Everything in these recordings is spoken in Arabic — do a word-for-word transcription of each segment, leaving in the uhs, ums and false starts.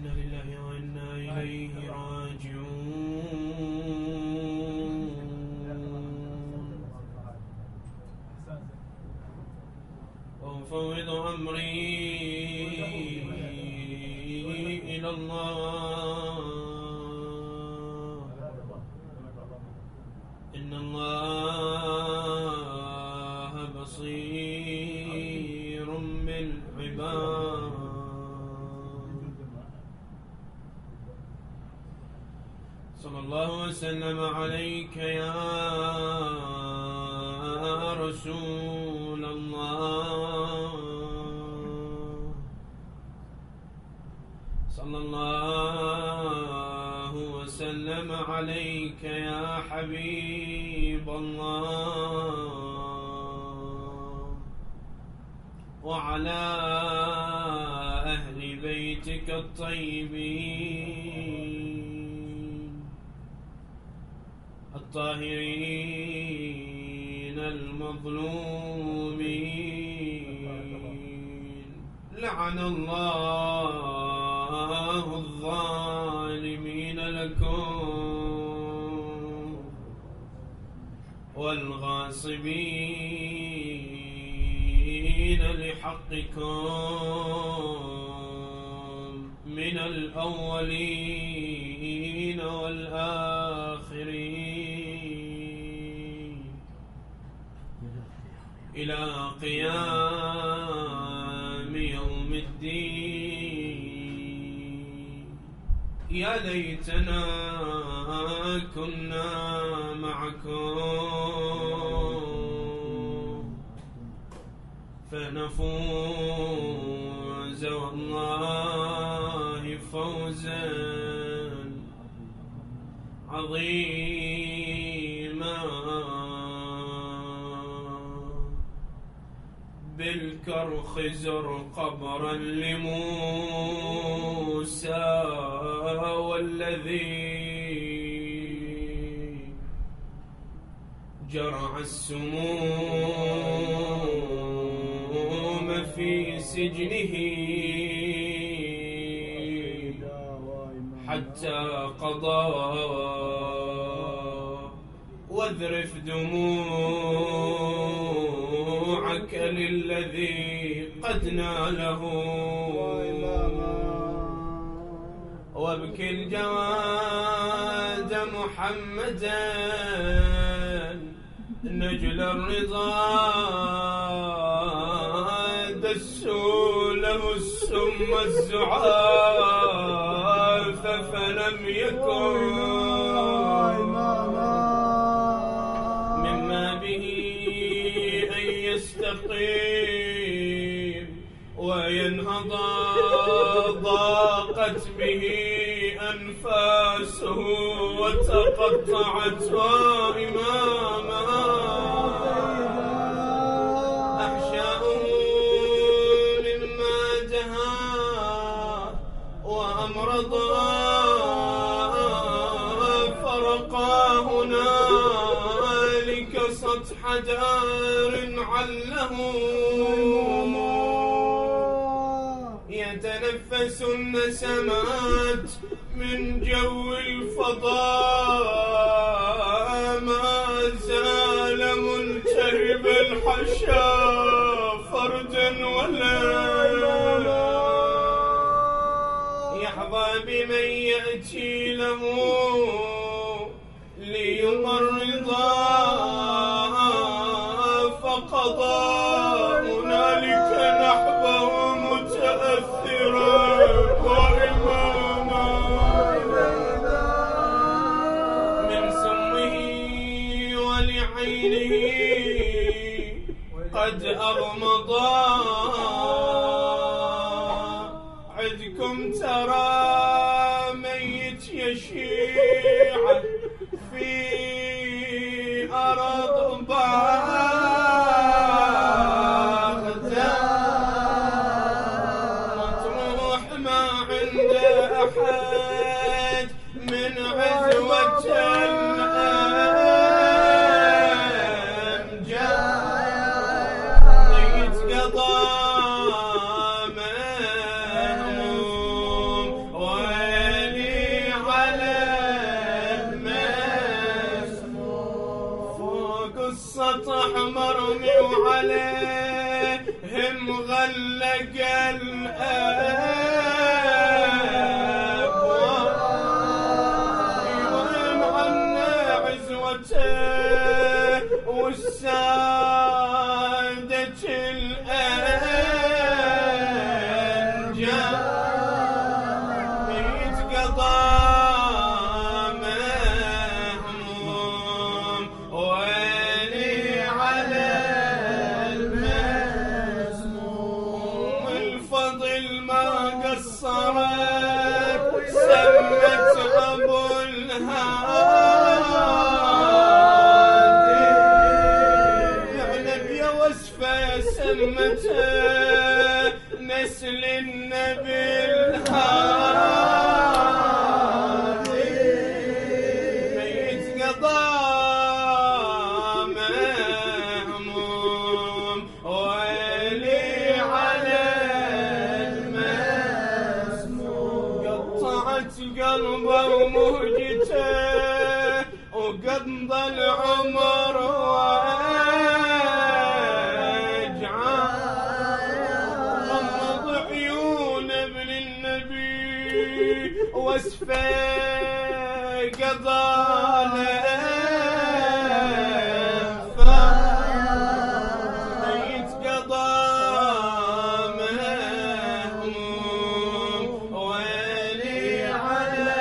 وأفوض أمري إلى الله إن الله بصير بالعباد. صلى الله وسلم عليك يا رسول الله. صلى الله وسلم عليك يا حبيب الله وعلى أهل بيتك الطيبين الطاهرين المظلومين. لعن الله الظالمين لكم والغاصبين لحقكم من الأولين والآخرين إلى قيام يوم الدين. يا ليتنا كنا معكم فنفوز والله فوزا عظيما. بالكرخ زر قبرا لموسى والذي جرع السموم في سجنه حتى قضى واذرف دموعك للذي قد ناله وابكي الجواد محمدا نجل الرضا دسوا له السم الزعاف فلم يكن مما به أن يستقيم وينهض ضاقت به أنفاسه وتقطعت إماما أحشاؤه مما جهى وأمرض فرقا هنالك سطح دار عله يتنفس النسمات من جو الفضاء ما زال ملتهب الحشا فردا ولا يحظى بمن يأتي له ليمرضا فقضى هنالك نحبه متأثرا وإماما من سمه ولعينه قد أغمضا عدكم ترى ميت يشيع في أرض بغداد مطروح ما عند أحد من عزوة الأمجاد ميت قضى مهموم وغلق الأبواب ومعنا عزوته والسادة الأنجاب يتقضى مهموم ويلي على المسموم الفضل ما قصرت سمت أبو الهادي يعنب يا وصفه سمته نسل النبي الهادي يتقضى مهموم ويلي على المسموم قطعت قلبه ومهجته وقضى العمر وجعان غمض عيون ابن النبي واسفه قضى يتقضى مهموم ويلي على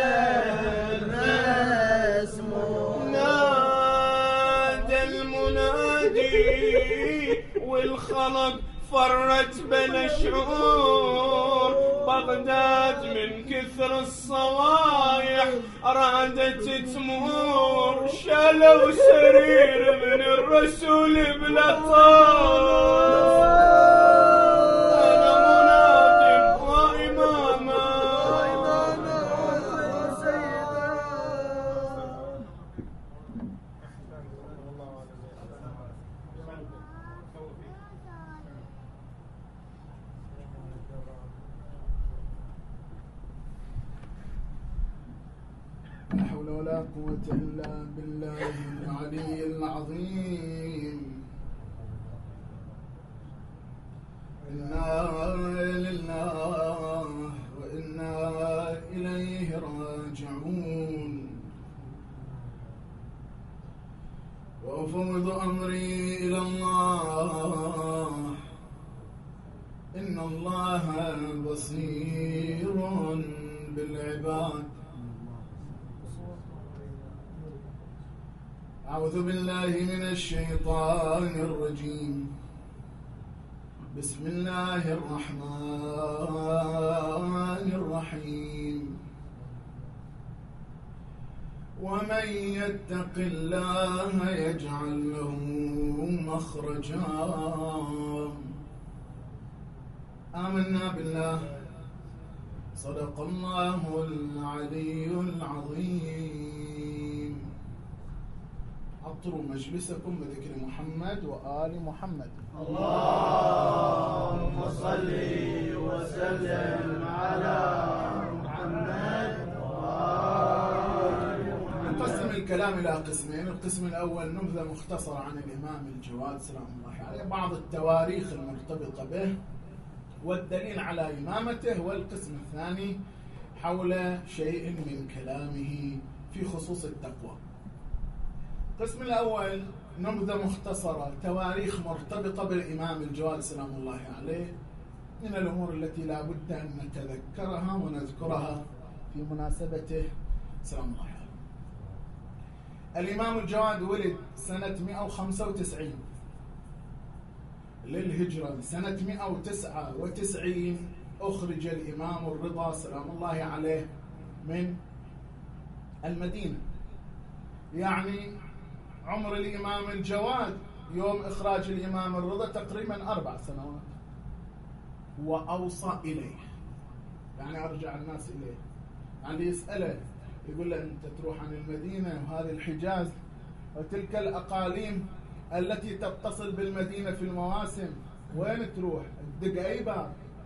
المسموم نادى المنادي والخلق فرت بلا شعور بغداد من كثر الصوايح رادت تمور شالوا سرير من الرسول بلا طاف انا منادي واماما لا حول ولا قوة إلا بالله العلي العظيم. إنا لله وإنا إليه راجعون. وأفوض أمري إلى الله إن الله بصير بالعباد. أعوذ بالله من الشيطان الرجيم. بسم الله الرحمن الرحيم. ومن يتق الله يجعل له مخرجا. آمنا بالله صدق الله العلي العظيم. أطروا مجلسكم بذكر محمد وآل محمد. اللهم صل وسلم على محمد وآل محمد. نقسم الكلام إلى قسمين. القسم الأول نبذة مختصرة عن الإمام الجواد سلام الله عليه، بعض التواريخ المرتبطة به والدليل على إمامته. والقسم الثاني حول شيء من كلامه في خصوص التقوى. القسم الأول نبذة مختصرة تواريخ مرتبطة بالإمام الجواد سلام الله عليه من الأمور التي لا بد أن نتذكرها ونذكرها في مناسبته سلام الله عليه. الإمام الجواد ولد سنة مئة وخمسة وتسعين للهجرة. سنة مئة وتسعة وتسعين أخرج الإمام الرضا سلام الله عليه من المدينة. يعني عمر الإمام الجواد يوم إخراج الإمام الرضا تقريبا أربع سنوات. وأوصى إليه، يعني أرجع الناس إليه، يعني يسأله يقول له أنت تروح عن المدينة وهذه الحجاز وتلك الأقاليم التي تتصل بالمدينة في المواسم، وين تروح؟ تدق أي باب.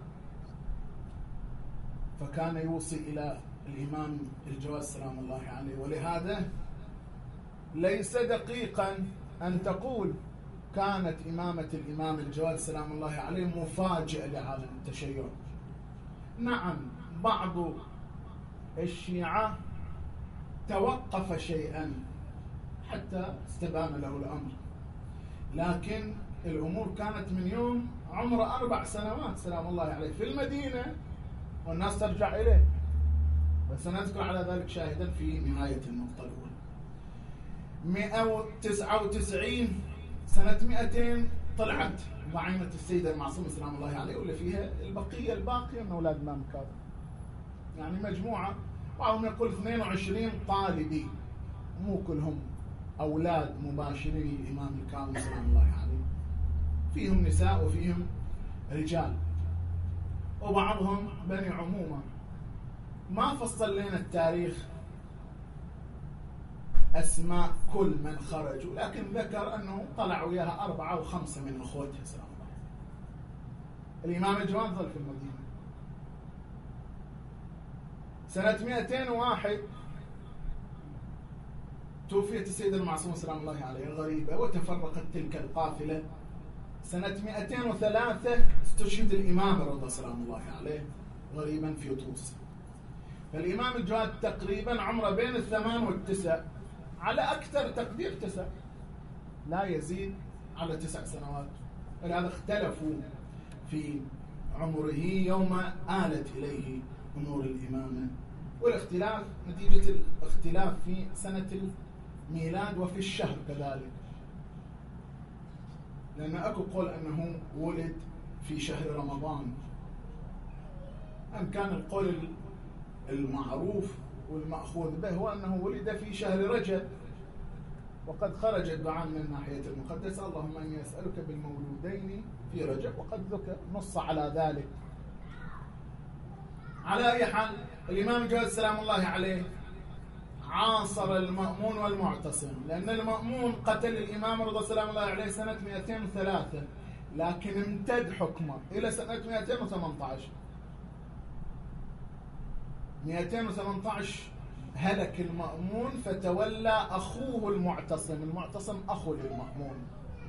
فكان يوصي إلى الإمام الجواد سلام الله عليه. ولهذا ليس دقيقا أن تقول كانت إمامة الإمام الجواد سلام الله عليه مفاجئة لعالم التشيع. نعم بعض الشيعة توقف شيئا حتى استبان له الأمر، لكن الأمور كانت من يوم عمره أربع سنوات سلام الله عليه في المدينة والناس ترجع إليه، وسنذكر على ذلك شاهدا في نهاية النقطة الأولى. مئة وتسعة وتسعين سنة مئتين طلعت ضعينة السيدة المعصومة سلام الله عليه، واللي فيها البقية الباقية من أولاد الإمام الكاظم، يعني مجموعة، بعضهم يقول اثنين وعشرين طالبي، مو كلهم أولاد مباشرين الإمام الكاظم سلام الله عليه، فيهم نساء وفيهم رجال، وبعضهم بني عمومة. ما فصل لنا التاريخ أسماء كل من خرجوا، لكن ذكر أنه طلع وياها أربعة أو خمسة من أخوتها سلام الله. الإمام الجواد ظل في المدينة. سنة مئتين وواحد توفيت السيدة المعصومة سلام الله عليه غريبة، وتفرقت تلك القافلة. سنة مئتين وثلاثة استشهد الإمام رضا سلام الله عليه غريبا في طوس. فالإمام الجواد تقريبا عمره بين الثمان والتسع، على أكثر تقدير تسع، لا يزيد على تسع سنوات. ولهذا اختلفوا في عمره يوم آلت إليه أمور الإمامة، والاختلاف نتيجة الاختلاف في سنة الميلاد وفي الشهر كذلك، لأن أكو قول أنه ولد في شهر رمضان، أم كان القول المعروف والمأخوذ به هو أنه ولد في شهر رجب، وقد خرج الدعاء من الناحية المقدسة اللهم إني أسألك بالمولودين في رجب، وقد ذكر نص على ذلك. على أي حال الإمام الجواد سلام الله عليه عاصر المأمون والمعتصم، لأن المأمون قتل الإمام رضا سلام الله عليه سنة مئتين وثلاثة، لكن امتد حكمه إلى سنة مئتين وثمانية عشر. مئتين وثمانية عشر هلك المأمون فتولى أخوه المعتصم. المعتصم أخو للمأمون.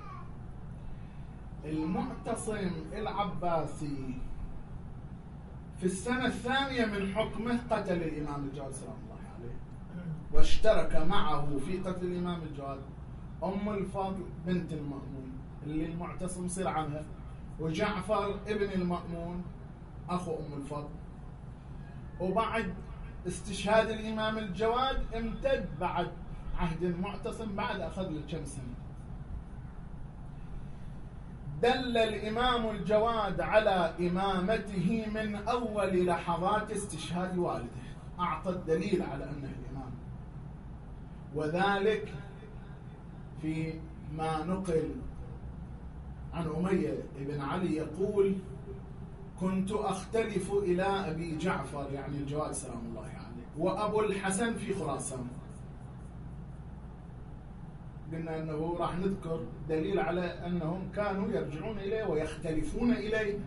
المعتصم العباسي في السنة الثانية من حكمه قتل الإمام الجواد سلام الله عليه، واشترك معه في قتل الإمام الجواد أم الفضل بنت المأمون اللي المعتصم يصير عنها، وجعفر ابن المأمون أخو أم الفضل. وبعد استشهاد الإمام الجواد امتد بعد عهد المعتصم، بعد أخذ له كم سنة. دل الإمام الجواد على إمامته من أول لحظات استشهاد والده، أعطى الدليل على أنه الإمام، وذلك في ما نقل عن أمية بن علي يقول: كنت أختلف إلى أبي جعفر يعني الجواد سلام الله عليه وأبو الحسن في خراسان. قلنا أنه راح نذكر دليل على أنهم كانوا يرجعون إليه ويختلفون إليه.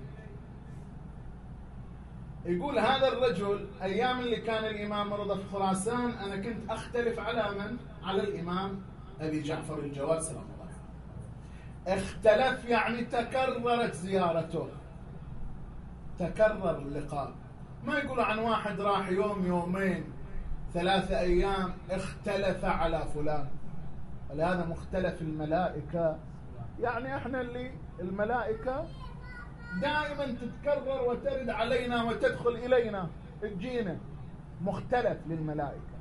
يقول هذا الرجل أيام اللي كان الإمام رضا في خراسان أنا كنت أختلف على من؟ على الإمام أبي جعفر الجواد سلام الله عليه. اختلف يعني تكررت زيارته، تكرر اللقاء. ما يقولوا عن واحد راح يوم يومين ثلاثة أيام اختلف على فلان. ولهذا مختلف الملائكة، يعني احنا اللي الملائكة دائما تتكرر وترد علينا وتدخل إلينا تجينا، مختلف للملائكة.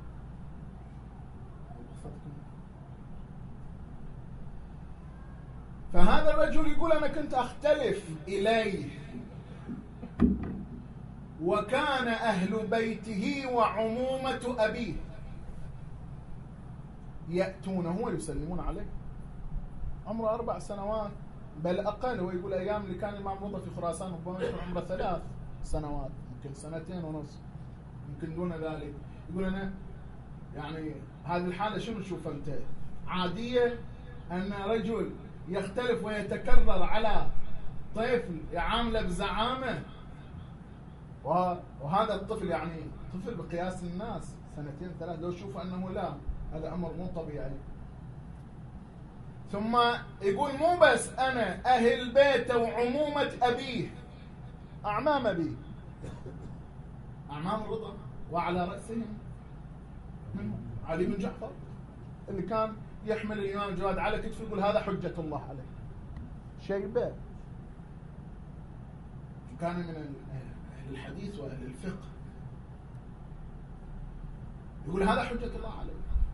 فهذا الرجل يقول أنا كنت أختلف إليه، وكان أهل بيته وعمومة أبيه يأتونه ويسلمون عليه. عمره أربع سنوات بل أقل، ويقول أيام اللي كان الإمام رضا في خراسان ربما يكون عمره ثلاث سنوات، يمكن سنتين ونص، يمكن دون ذلك. يقول أنا يعني هذه الحالة شنو نشوف أنت؟ عادية أن رجل يختلف ويتكرر على طفل يعامله بزعامة، وهذا الطفل يعني طفل بقياس الناس سنتين ثلاث، لو شوفوا أنه لا، هذا أمر مو طبيعي. ثم يقول مو بس أنا، أهل بيته وعمومة أبيه، أعمام أبيه، أعمام الرضا، وعلى رأسهم من علي بن جعفر اللي كان يحمل الإمام الجواد على كتفه، يقول هذا حجة الله عليه. شيبة كان من أهل الحديث وأهل الفقه، يقول هذا حجة الله عليه.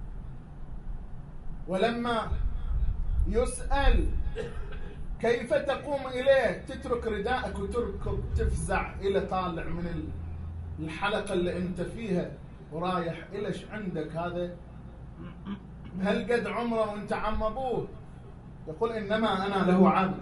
ولما يسأل كيف تقوم إليه، تترك رداءك وتركض تفزع إلى طالع من الحلقة اللي أنت فيها ورايح، إليش عندك هذا؟ هل قد عمره وأنت عم أبوه؟ يقول إنما أنا له عبد.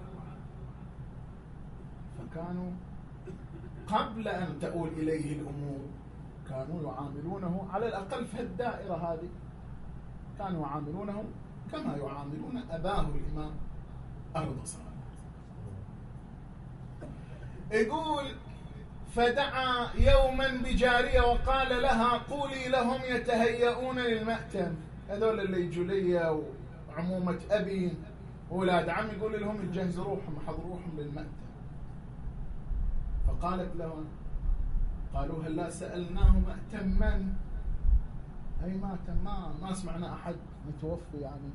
فكانوا قبل أن تؤول إليه الأمور كانوا يعاملونه على الأقل في الدائرة هذه، كانوا يعاملونه كما يعاملون أباه الإمام الرضا صلى الله عليه وسلم. يقول فدعا يوما بجارية وقال لها قولي لهم يتهيئون للمأتم، هذول اللي يجوا لي وعمومة أبي وولاد عم، يقول لهم يجهزوا روحهم حضروا روحهم للمأتم. فقالت لهم قالوا هلا سألناه مأتم من؟ أي مأتم؟ ما ما سمعنا أحد متوفي يعني.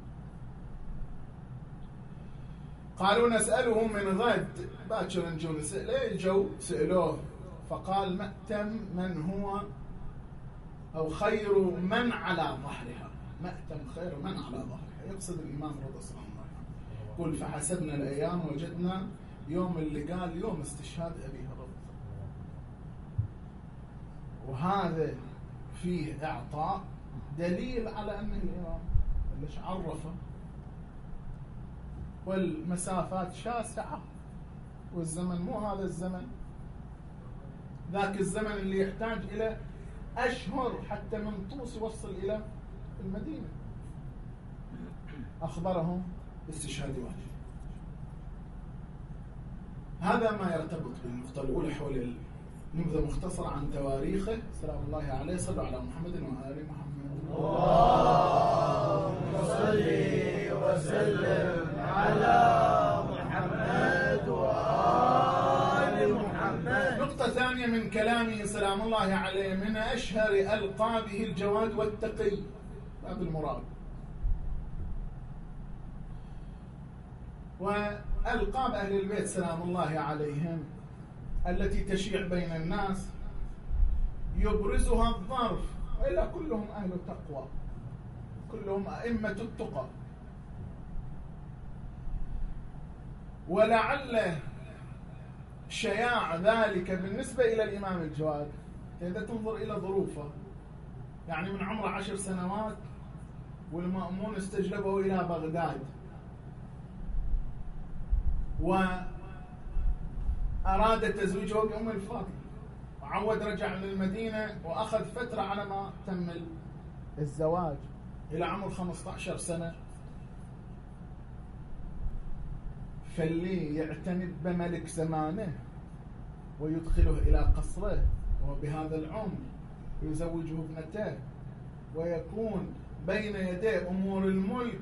قالوا نسأله من غد، باكر نجو نسأله، جو سألوه فقال مأتم من هو أو خير من على ظهرها، مأتم خير من على ظهرها، يقصد الإمام رضا صلى الله عليه وسلم. قل فحسبنا الأيام وجدنا يوم اللي قال يوم استشهاد أبيه رضا. وهذا فيه إعطاء دليل على أن الإمام ليش عرفه، والمسافات شاسعة والزمن مو هذا الزمن، ذاك الزمن اللي يحتاج إلى أشهر حتى من طوس يوصل إلى المدينة. أخبرهم باستشهاد والده. هذا ما يرتبط بالنقطة الأولى حول نبذة مختصرة عن تواريخه سلام الله عليه. صلوا على محمد وآل محمد. اللهم صل وسلم على محمد وآل محمد. نقطة ثانية من كلامه سلام الله عليه، من أشهر ألقابه الجواد والتقي، باب المراد. وألقاب أهل البيت سلام الله عليهم التي تشيع بين الناس يبرزها الظرف، وإلا كلهم أهل التقوى، كلهم أئمة التقى. ولعل شياع ذلك بالنسبة إلى الإمام الجواد إذا تنظر إلى ظروفه، يعني من عمره عشر سنوات والمأمون استجلبه إلى بغداد، وأراد تزويجه بأم الفضل، وعود رجع للمدينة وأخذ فترة على ما تم الزواج إلى عمر خمسة عشر سنة. فاللي يعتمد بملك زمانه ويدخله إلى قصره وبهذا العمر ويزوجه ابنته ويكون بين يديه أمور الملك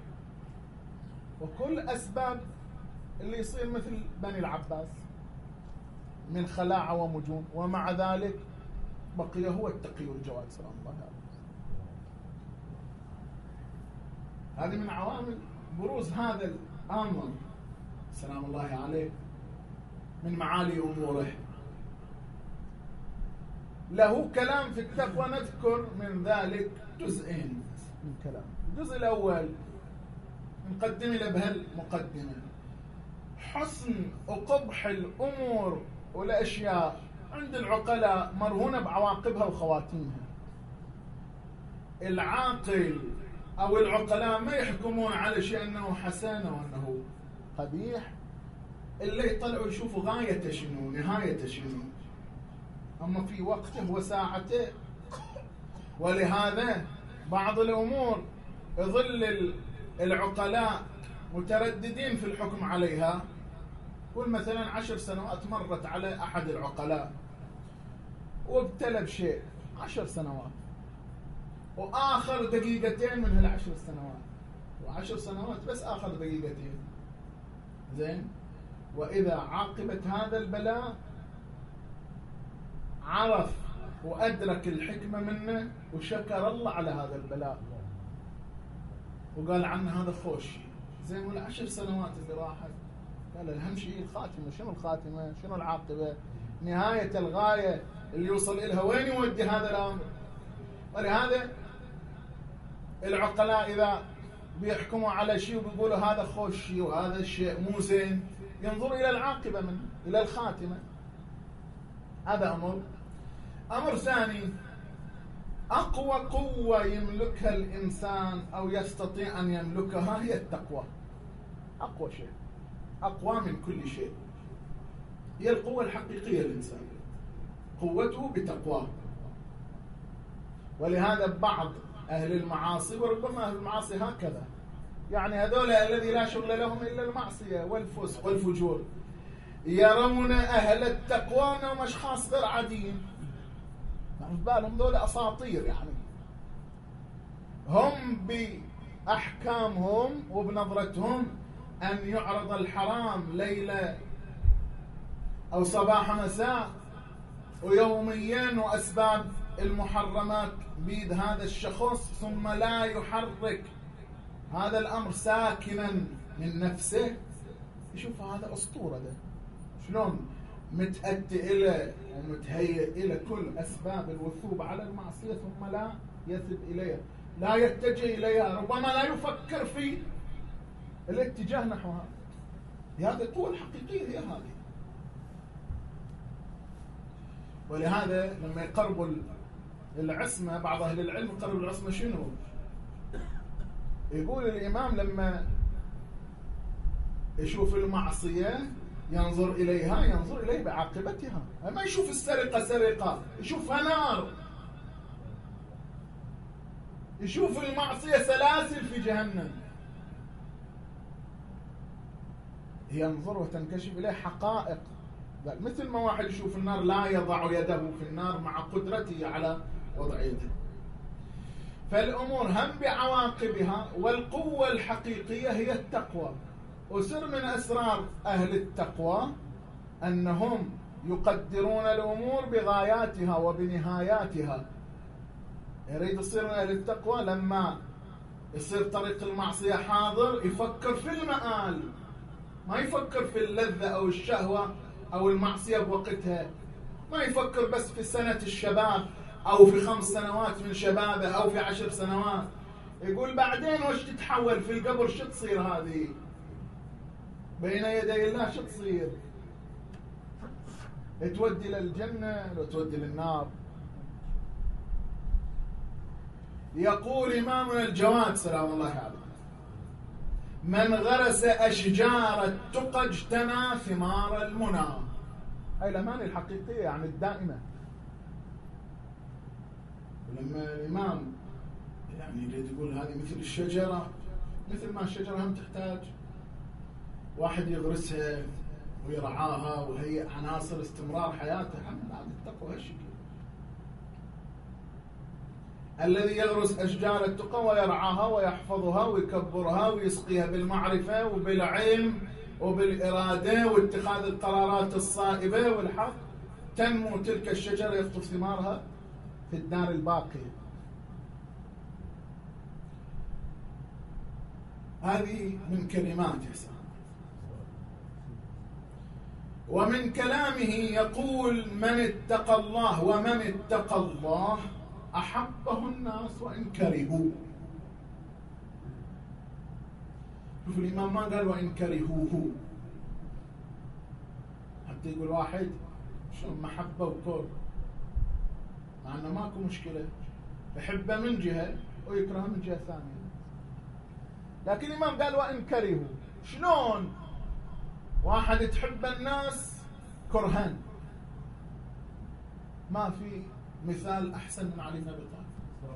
وكل أسباب اللي يصير مثل بني العباس من خلاعة ومجون، ومع ذلك بقي هو التقي والجواد سلام الله عليه. هذه من عوامل بروز هذا الأمر سلام الله عليه من معالي أموره. له كلام في التقوى، نذكر من ذلك جزئين من كلام. الجزء الأول نقدم له بهالمقدمة حسن وقبح الأمور والأشياء عند العقلاء مرهونة بعواقبها وخواتيمها. العاقل أو العقلاء ما يحكمون على شيء أنه حسن وأنه قبيح، اللي يطلعوا يشوفوا غايته شنو، نهايته شنو، أما في وقته وساعته. ولهذا بعض الأمور يظل العقلاء مترددين في الحكم عليها. قل مثلا عشر سنوات مرت على أحد العقلاء وابتلى بشيء عشر سنوات، وآخر دقيقتين من هالعشر سنوات وعشر سنوات بس آخذ دقيقتين. زين، وإذا عاقبت هذا البلاء عرف وأدرك الحكمة منه وشكر الله على هذا البلاء وقال عنه هذا خوش. زين، والعشر سنوات اللي راحت قال الأهم شيء الخاتمة. شنو الخاتمة؟ شنو العاقبة؟ نهاية الغاية اللي يوصل إلها وين يودي هذا الأمر؟ ولهذا العقلاء إذا بيحكموا على شيء وبيقولوا هذا خوش شيء وهذا الشيء مو زين، ينظروا إلى العاقبة منه، إلى الخاتمة. هذا أمر. أمر ثاني، أقوى قوة يملكها الإنسان أو يستطيع أن يملكها هي التقوى. أقوى شيء، أقوى من كل شيء، هي القوة الحقيقية للإنسان، قوته بتقواه. ولهذا بعض أهل المعاصي، وربما أهل المعاصي هكذا، يعني هذول الذي لا شغل لهم إلا المعصية والفسق والفجور، يرون أهل التقوى أنهم أشخاص غير عاديين، يعني بالهم ذول أساطير، يعني هم بأحكامهم وبنظرتهم أن يعرض الحرام ليلة أو صباح مساء ويوميا وأسباب المحرمات بيد هذا الشخص، ثم لا يحرك هذا الأمر ساكنا من نفسه. يشوف هذا أسطورة، ده شلون متأتي إلى ومتهيئ إلى كل أسباب الوثوب على المعصية ثم لا يثب إليها، لا يتجه إليها، ربما لا يفكر في الاتجاه نحوها. هذه القوة الحقيقية هي هذه. ولهذا لما يقربوا العصمة، بعض أهل العلم يقربوا العصمة شنو؟ يقول الإمام لما يشوف المعصية ينظر إليها، ينظر إليه بعاقبتها، ما يشوف السرقة سرقة، يشوفها نار، يشوف المعصية سلاسل في جهنم. ينظر وتنكشف إليه حقائق، مثل ما واحد يشوف النار لا يضع يده في النار مع قدرته على وضع يده. فالأمور هم بعواقبها، والقوة الحقيقية هي التقوى. وسر من أسرار أهل التقوى أنهم يقدرون الأمور بغاياتها وبنهاياتها. يريد يصير من أهل التقوى لما يصير طريق المعصية حاضر يفكر في المآل، ما يفكر في اللذة أو الشهوة أو المعصية بوقتها، ما يفكر بس في سنة الشباب أو في خمس سنوات من شبابه أو في عشر سنوات. يقول بعدين وش تتحول في القبر، شو تصير هذه بين يدي الله، شو تصير، تودي للجنة لو تودي للنار. يقول إمامنا الجواد سلام الله عليه: من غرس أشجار التقى اجتنى ثمار المنى. هاي الأمانة الحقيقية يعني الدائمة. ولما الإمام يعني يريد يقول هذه مثل الشجرة، مثل ما الشجرة هم تحتاج واحد يغرسها ويرعاها وهي عناصر استمرار حياتها، هم بعد التقوى هالشكل. الذي يغرس أشجار التقى ويرعاها ويحفظها ويكبرها ويسقيها بالمعرفة وبالعلم وبالإرادة واتخاذ القرارات الصائبة والحق، تنمو تلك الشجرة يخطف ثمارها في الدار الباقية. هذه من كلمات حسان. ومن كلامه يقول: من اتقى الله ومن اتقى الله أحبه الناس وإن كرهوه. شوف الإمام ما قال وإن كرهوه، حتى يقول واحد شو محبة وكره، مع أنه ماكو مشكلة، يحبه من جهة ويكرهه من جهة ثانية. لكن الإمام قال وإن كرهوه. شلون واحد تحب الناس كرهان؟ ما في مثال أحسن من علي بن أبي طالب.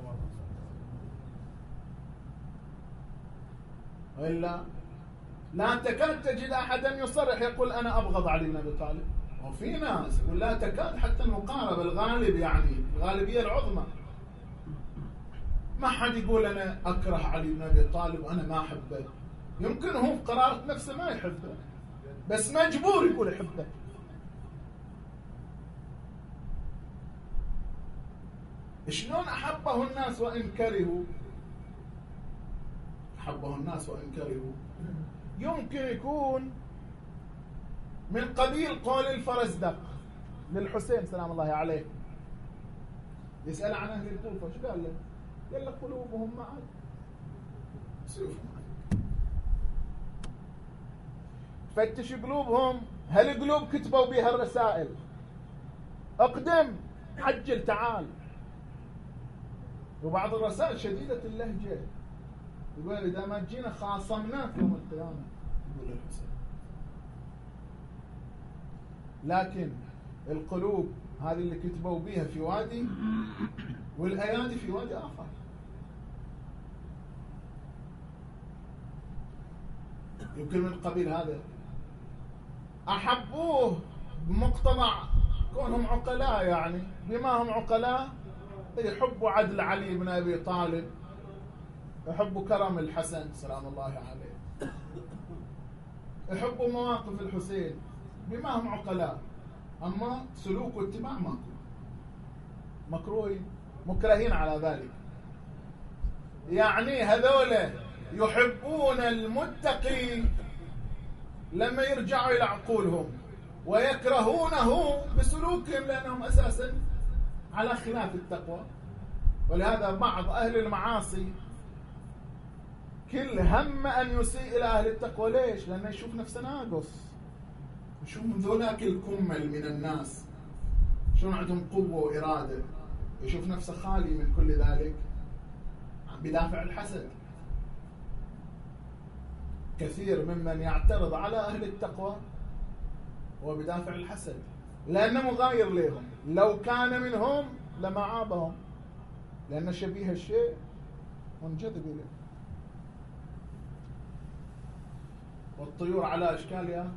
وإلا لا تكاد تجد أحدا يصرح يقول أنا أبغض علي بن أبي طالب، وفي ناس يقول لا تكاد، حتى المقاربة الغالب يعني الغالبية العظمى ما حد يقول أنا أكره علي بن أبي طالب وأنا ما أحبه. يمكن هو قرارة نفسه ما يحبه، بس مجبور يقول يحبه. شلون أحبه الناس وإن كرهوا؟ أحبه الناس وإن كرهوا يمكن يكون من قبيل قول الفرزدق للحسين سلام الله عليه، يسأل عن أهل الكوفة، شو قال له؟ قال له قلوبهم معك سيوف معك. فتش قلوبهم، هل قلوب كتبوا بها الرسائل؟ اقدم، عجل، تعال. وبعض الرسائل شديدة اللهجة، يقول إذا ما جينا خاصمناك يوم القيامة، يقول الحسين. لكن القلوب هذه اللي كتبوا بها في وادي، والأيادي في وادي آخر. يمكن من قبيل هذا أحبوه بمقتضى كونهم عقلاء، يعني بما هم عقلاء يحبوا عدل علي بن أبي طالب، يحبوا كرم الحسن سلام الله عليه، يحبوا مواقف الحسين بما هم عقلاء. أما سلوك واتباع ماكو، مكروهين مكرهين على ذلك. يعني هذول يحبون المتقي لما يرجعوا إلى عقولهم، ويكرهونه بسلوكهم لأنهم أساسا على خلاف التقوى. ولهذا بعض أهل المعاصي كل هم أن يسيء إلى أهل التقوى. ليش؟ لأنه يشوف نفسه ناقص، يشوف من ذولاك الكمل من الناس شلون عندهم قوة وإرادة، يشوف نفسه خالي من كل ذلك بدافع الحسد. كثير ممن يعترض على أهل التقوى وبدافع الحسد، لأنه مغاير لهم. لو كان منهم لما عابهم، لأن شبيه الشيء منجذب إليه. والطيور على أشكالها.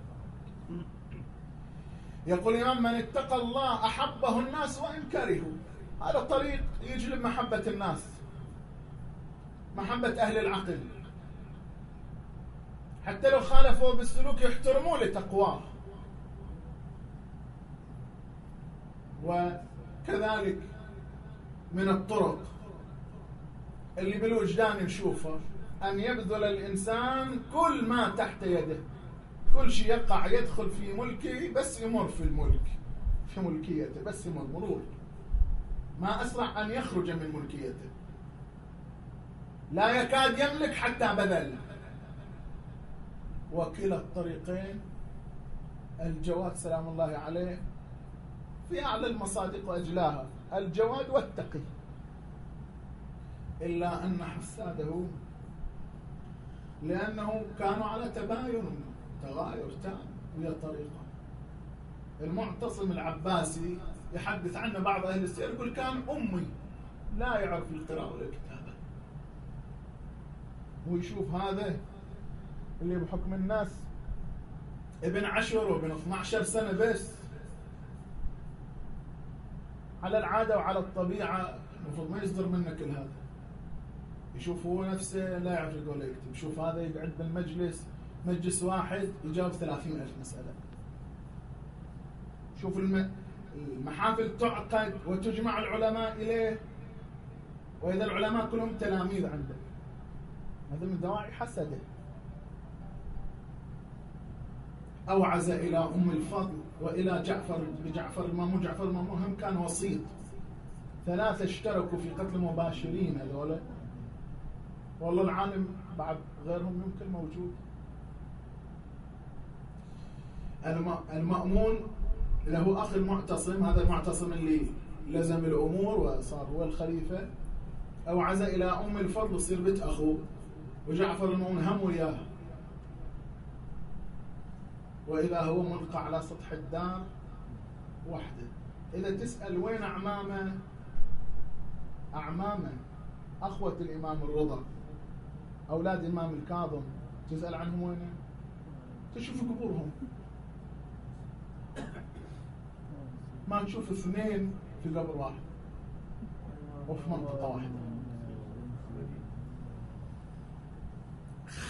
يقول الإمام: من اتقى الله أحبه الناس وإن كرهوا. هذا الطريق يجلب محبة الناس، محبة أهل العقل، حتى لو خالفوا بالسلوك يحترموا لتقواه. وكذلك من الطرق اللي بالوجدان نشوفه أن يبذل الإنسان كل ما تحت يده، كل شيء يقع يدخل في ملكه بس يمر في الملك، في ملكيته بس يمر مرور، ما أسرع أن يخرج من ملكيته، لا يكاد يملك حتى بذل. وكلا الطريقين الجواد سلام الله عليه في أعلى المصادق وأجلاها، الجواد والتقي. إلا أن حساده لأنه كانوا على تباين تغاير تام وهي طريقة. المعتصم العباسي يحدث عنه بعض أهل السير، يقول كان أمي لا يعرف القراءة والكتابة، ويشوف هذا اللي بحكم الناس ابن عشر وابن اثنى عشر سنة بس، على العادة وعلى الطبيعة المفروض ما يصدر منه كل هذا. يشوف هو نفسه لا يعرف يقول ولا يكتب، يشوف هذا يقعد بالمجلس مجلس واحد يجاوب ثلاثين ألف مسألة. شوف المحافل تعقد وتجمع العلماء إليه، وإذا العلماء كلهم تلاميذ عنده، هذا من دواعي حسده. أوعز إلى أم الفضل وإلى جعفر بجعفر المامون. جعفر المامون هم كان وسيط، ثلاثة اشتركوا في قتل مباشرين هذول، والله العالم بعد غيرهم يمكن موجود. المأمون له أخ المعتصم، هذا المعتصم اللي لزم الأمور وصار هو الخليفة. أوعز إلى أم الفضل يصير بنت أخوه، وجعفر المأمون هم وياه، وإذا هو ملقى على سطح الدار وحده. إذا تسأل وين أعمامه، أعمامه أخوة الإمام الرضا أولاد الإمام الكاظم، تسأل عنهم وين، تشوف قبورهم، ما نشوف اثنين في قبر واحد وفي منطقة واحدة.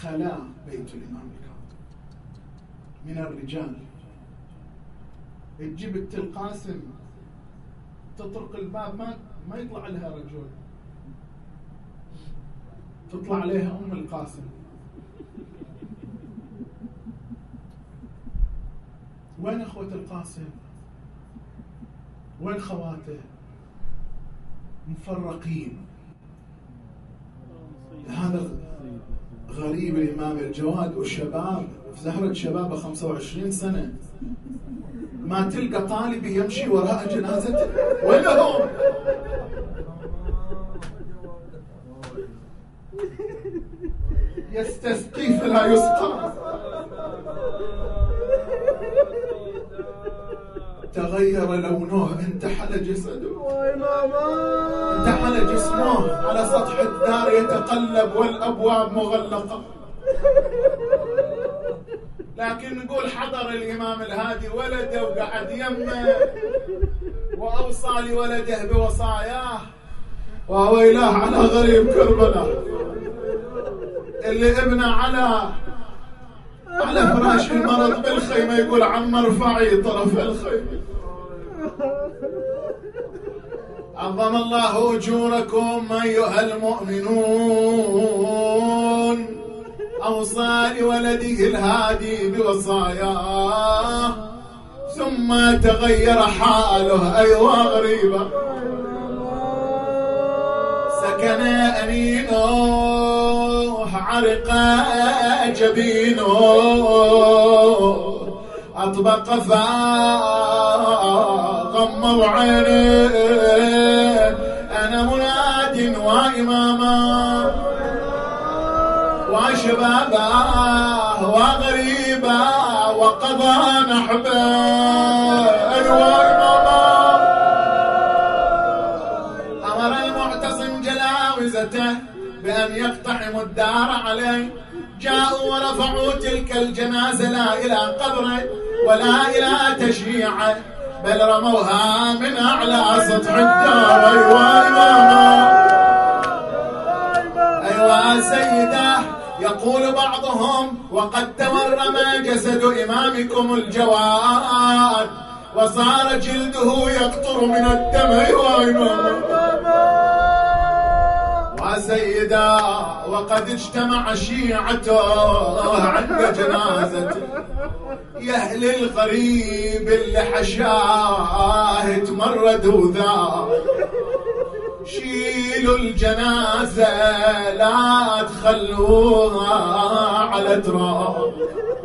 خلا بيت الإمام الكاظم من الرجال. تجيب بنت القاسم تطرق الباب ما ما يطلع لها رجل، تطلع عليها أم القاسم. وين أخوة القاسم؟ وين خواته؟ مفرقين. هذا غريب الإمام الجواد والشباب في زهرة شبابه خمسة وعشرين سنة، ما تلقى طالب يمشي وراء جنازته. وين هم؟ يستسقي فلا يسقى. تغير لونه، انتحل جسده، انتحل جسمه على سطح الدار يتقلب والأبواب مغلقة. لكن نقول حضر الإمام الهادي ولده وقعد يمه وأوصى لولده بوصاياه. وويلاه على غريب كربلاء اللي ابنه على على فراش المرض بالخيمة يقول عم ارفعي طرف الخيمة. عظم الله أجوركم أيها المؤمنون. أوصى لولده الهادي بوصاياه ثم تغير حاله. أيوة غريبة سكن أنينه عرق جبينه أطبق فغمض عينه. أنا مناد وإماما وشبابا وغريبا وقضى نحبا. أيوة إماما أمر المعتصم جلاوزته بأن يقتحموا الدار عليه. جاءوا ورفعوا تلك الجنازة لا إلى قبره ولا إلى تشييعه بل رموها من أعلى سطح الدار. أيوة إماما أيوة سيدة. يقول بعضهم وقد تورم جسد إمامكم الجواد وصار جلده يقطر من الدم. أيوة إماما وسيدا. وقد اجتمع شيعته عند جنازته. يا أهل الغريب اللي حشاه تمردوا ذا شيلوا الجنازة لا تخلوها على تراب.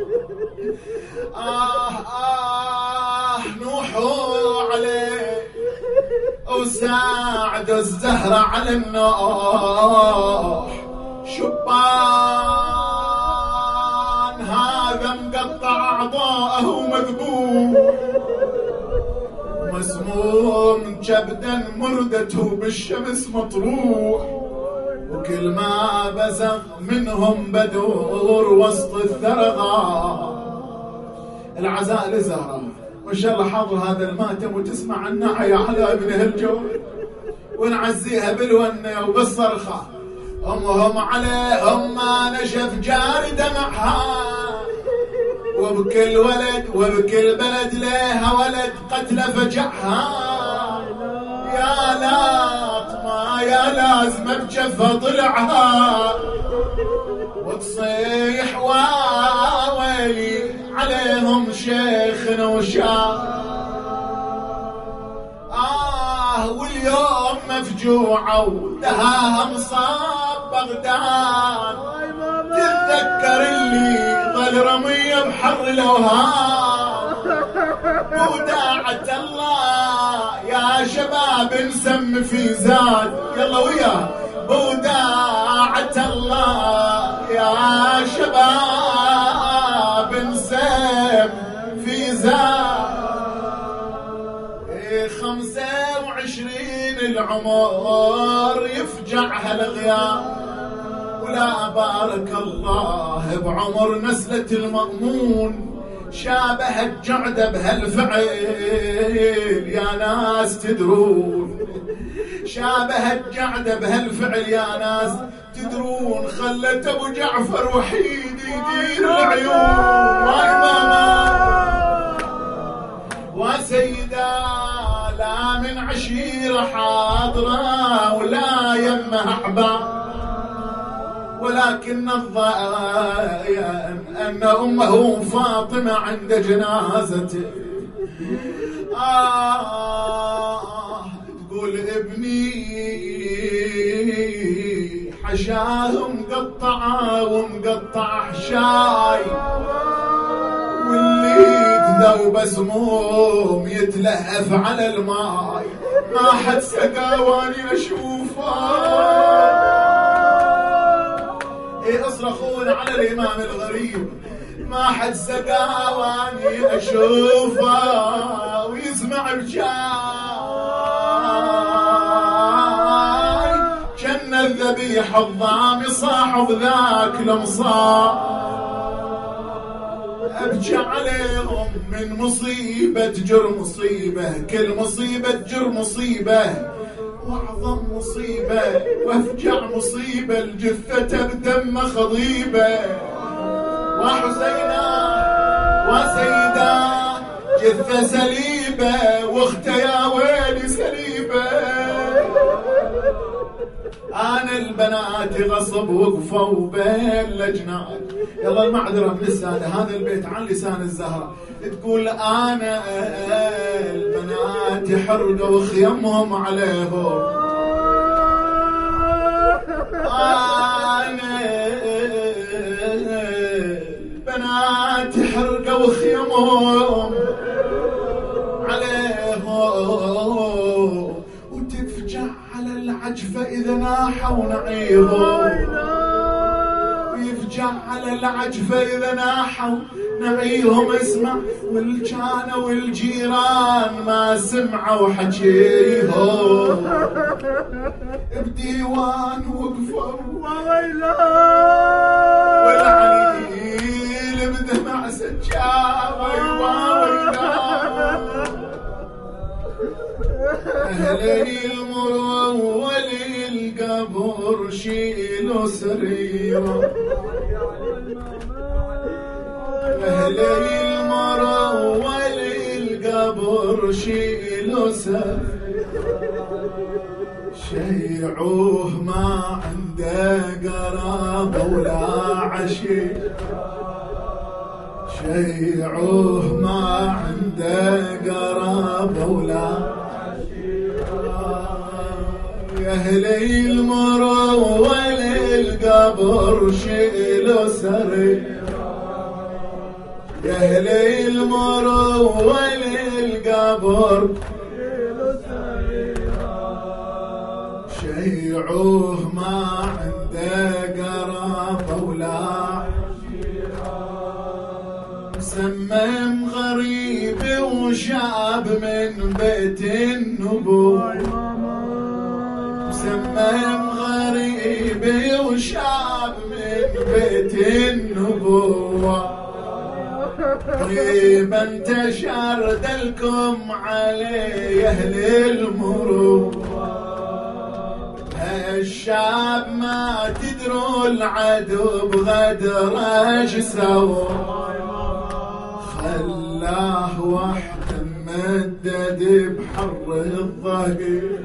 آه آه نوحوا عليه وساعدوا الزهرة على النوح. شبان هذا مقطع أعضاءه ومذبوح مسموم كبدا مردته بالشمس مطروح. وكل ما بزغ منهم بدور وسط الثرغى. العزاء لزهرة وإن شاء الله حاضر هذا الماتم وتسمع عنها يا على ابنه الجود ونعزيها بالونة وبالصرخة. أمهم عليهم ما نشف جار دمعها وبكل ولد وبكل بلد ليها ولد قتل فجعها. يا لاطمة يا لازمة بجفة ضلعها وتصيح واويلي عليهم شيخ وشاب. آه واليوم مفجوعة ودهاها مصاب بغداد. تتذكر اللي ظل رمية بحر الأوهام. وداعة الله يا شباب نسم في زاد. يلا وياه بوداعة الله يا شباب نسم في زاد. خمسة وعشرين العمر يفجعها الغياب. ولا بارك الله بعمر نسلة المأمون شابه الجعد بهالفعل يا ناس تدرون، شابه الجعد بهالفعل يا ناس تدرون، خلت ابو جعفر وحيد يدير العيون. وإماما وسيدا لا من عشيرة حاضرة ولا يمه أحباب، ولكن الظاهر أن أمه فاطمة عند جنازته آه تقول ابني حشاه مقطعة ومقطع حشاي، واللي ذوب سموم يتلهف على الماي، ما حد سقى واني اشوفه. ايه اصرخون على الامام الغريب، ما حد سقى واني اشوفه، ويسمع بجاي جن الذبيح الضامي صاحب ذاك المصاب. أبكي عليهم من مصيبة جر مصيبة، كل مصيبة جر مصيبة، وأعظم مصيبة وأفجع مصيبة الجثة بدم خضيبة. وحسينا وسيدا جثة سليبة، واخته يا ويلي سليبة. أنا البنات غصب وقفوا بين لجنات. يلا المعذرة من السادة، هذا البيت عن لسان الزهرة تقول أنا البنات حرقوا خيمهم عليهم، أنا البنات حرقوا خيمهم عليهم، وتفجع على العجفة إذا ناحوا نعيهم، ويفجع على العجفة إذا ناحوا نعيهم. اسمع والجانا والجيران ما سمعوا حكيهم، بديوان وقفوا والعليل بدمع سجاوي وويلاه. أهلي المرول القبر شيلوا سريرة، أهلي المرول القبر شيلوا سريرة، شيعوه ما عنده قرابة ولا عشير، شيعوه ما عنده قرابة ولا يا أهلي المرول القبر شيلوا سريرة، يا أهلي المرول القبر شيلوا سريرة، شيعوه ما عنده قرابة ولا عشيرة، مسمم غريب وشاب من بيت النبوة، مسمم غريب وشاب من بيت النبوة، قريبا انتشر دلكم عليه أهل المروة، الشاب ما تدروا العدو بغدر ايش سوى، خلاه وحده ممدد بحر الظهير،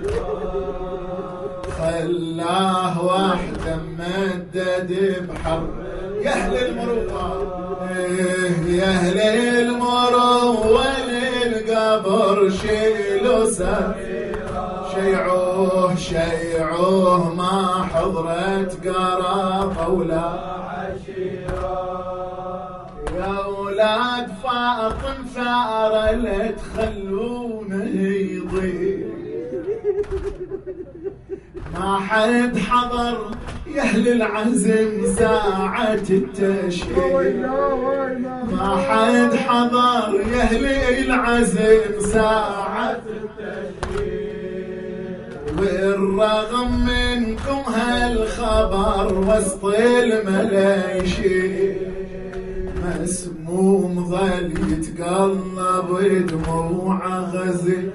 خلاه وحده ممدد بحر. يا اهل المروه يا اهل المروه القبر شيلوا سريرة، شيعوه شيعوه ما حضرت قرابة ولا عشيرة، يا اولاد فاطم ثار لا تخلونه يضيع، ما حد حضر يا اهل العزم ساعة التشهير، ما حد حضر يا اهل العزم ساعة التشهير، والرغم منكم هالخبر وسط الملايشي مسموع سموم ظل يتقلب دموع غزل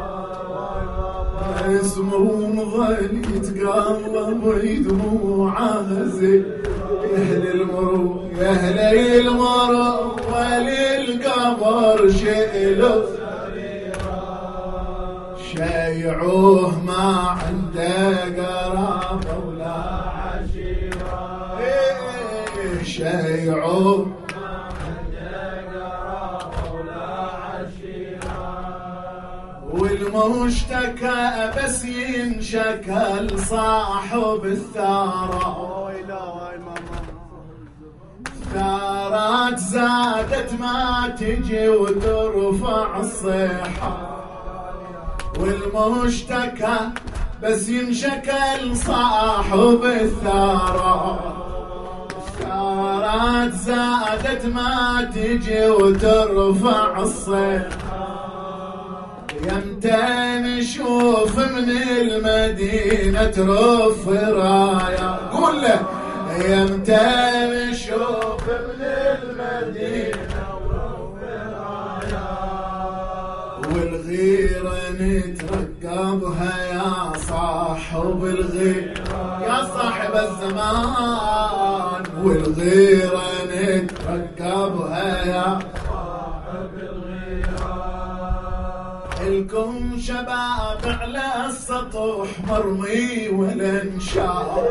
سموم ظل يتقلب دموع غزل يا اهل المرو يا اهل المرو وللقبر شئلوا شيعوه ما عنده قرابه ولا عشيره إيه شيعوه ما عنده قرابه ولا عشيره والمشتكى بس ينشكى لصاحب الثاره ثارات زادت ما تجي وترفع الصيحه والمشتكى بس ينشكى لصاحب الثارات الثارات زادت ما تجي وترفع الصيحه يمتى نشوف من المدينة ترف راية قول له يمتى نشوف من المدينة ترف راية والغيرة نترقبها يا صاحب الغيرة يا صاحب الزمان والغيرة نترقبها يا صاحب الغيرة الكم شباب على السطح مرمي ولا انشاء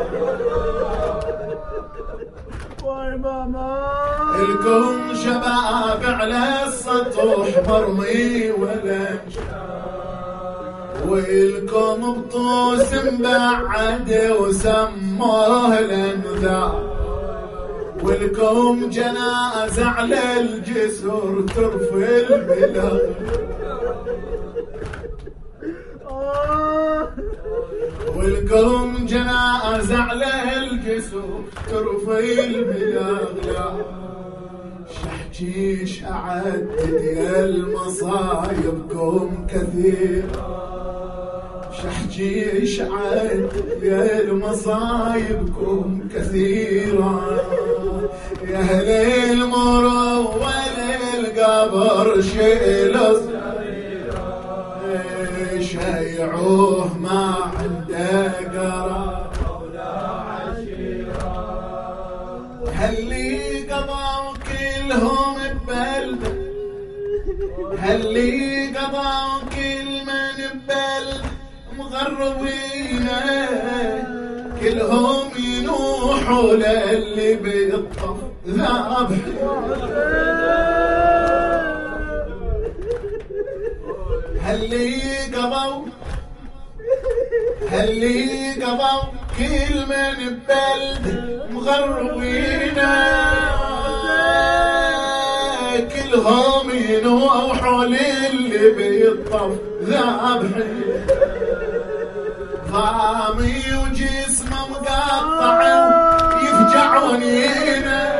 الكم شباب على السطح مرمي ولا والكم بطوس بعد وسموه الانذار والكم جنازة على الجسر ترفل البلاد والكم جنازة على الجسر ترفي البلاد شحجيش أعدد يا المصايبكم كثير شحجيش أعدد يا المصايبكم كثيرة يا أهل المرو وللقبر شئلوا شيعوه ما عنده قرابة ولا عشيرة هاللي قضوا كلهم ببلده هاللي قضوا كل من ببلده مغربين كلهم ينوحوا للي بالطف ذابح هاللي قضوا هاللي قضوا كل من ببلد مغربين كلهم ينوحوا للي بيطف ذابحين ضامي وجسمه مقطع يفجع ونينه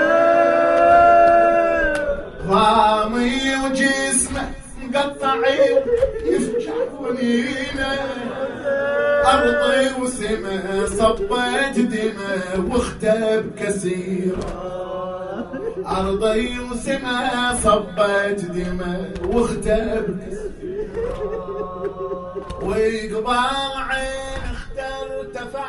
ضامي وجسمه مقطع يفجع ونينه أرضي وسمه صبت دمه واختب كثيرة أرضي وسمه صبت دمه واختب كثيرة ويقبال عين اختر ارتفع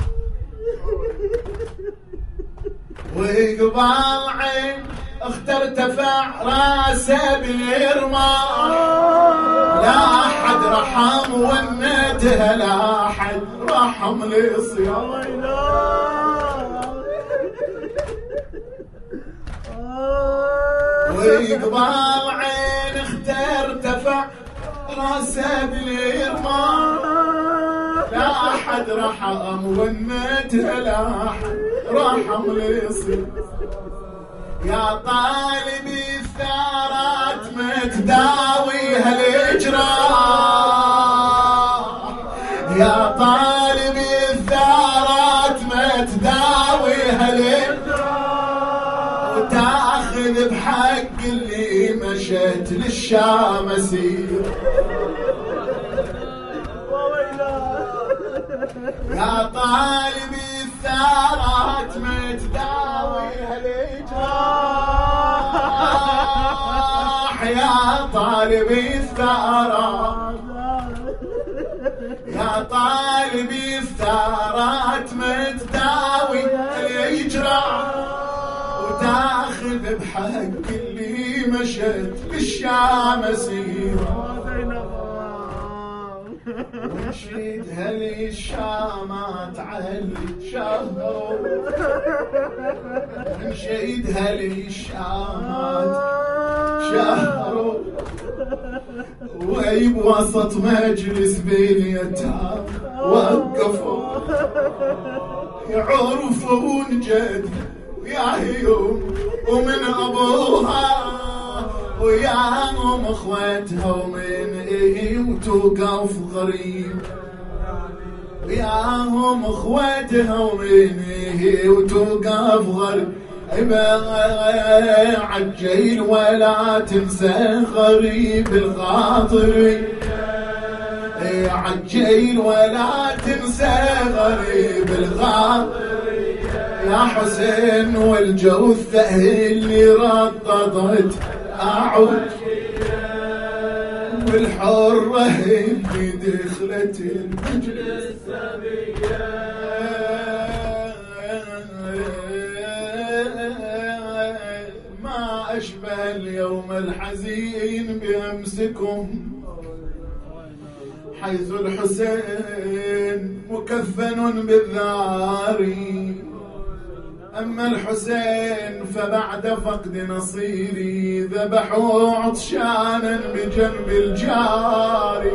ويقبال عين اختر ارتفع راسه بالرماح لا أحد رحم ونته لا أحد رحم لصيام ويقبال عين اختر ارتفع راسه بالرماح لا أحد رحم ونته لا أحد رحم لصيام يا طالبي الثارات متداوي هالإجراء يا طالبي الثارات متداوي هالإجراء وتاخذ بحق اللي مشت للشام أسير يا طالبي الثارات متداوي هالإجراء الثارات يا طالبي الثارات ما تداوي الإجراء وتاخذ بحق اللي مشت بالشام سيرة ونشيد هالشامات على شهر ونشيد هالشامات شهر وأي بوسط مجلس باليتام وقفوا يعرفون جد وياهم ومن أبوها وياهم اخواتها ومن ايه وتوقف غريب وياهم اخواتها ومن ايه وتوقف غريب عجيل ولا تنسى غريب الخاطر عجيل ولا تنسى غريب الخاطر يا حسين والجوثة اللي رطضت أعود والحرة اللي دخلت المجلس ما أشبه اليوم الحزين بأمسكم حيث الحسين مكفن بالذاري أما الحسين فبعد فقد نصيري ذبحوا عطشانا بجنب الجاري.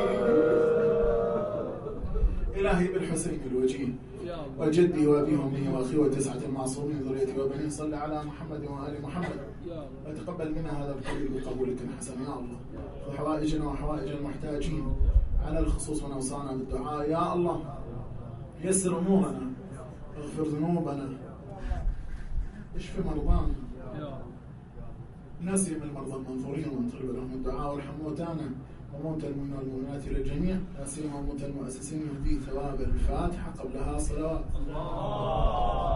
إلهي بالحسين الوجيه وجدي وأبي وأمي وأخي وتسعة المعصومين ذريتي وبني صل على محمد وآل محمد وتقبل منا هذا القول بقبولك حسن يا الله وحوائجنا وحوائج المحتاجين على الخصوص ونوصانا بالدعاء يا الله يسر أمورنا اغفر ذنوبنا اشف مرضانا نسيم المرضى المنظورين وانطلب لهم الدعاء وارحم موتانا وموتى المؤمنين والمؤمنات الى الجميع لا سيما موتى المؤسسين يهدي ثواب الفاتحه قبلها صلوات الله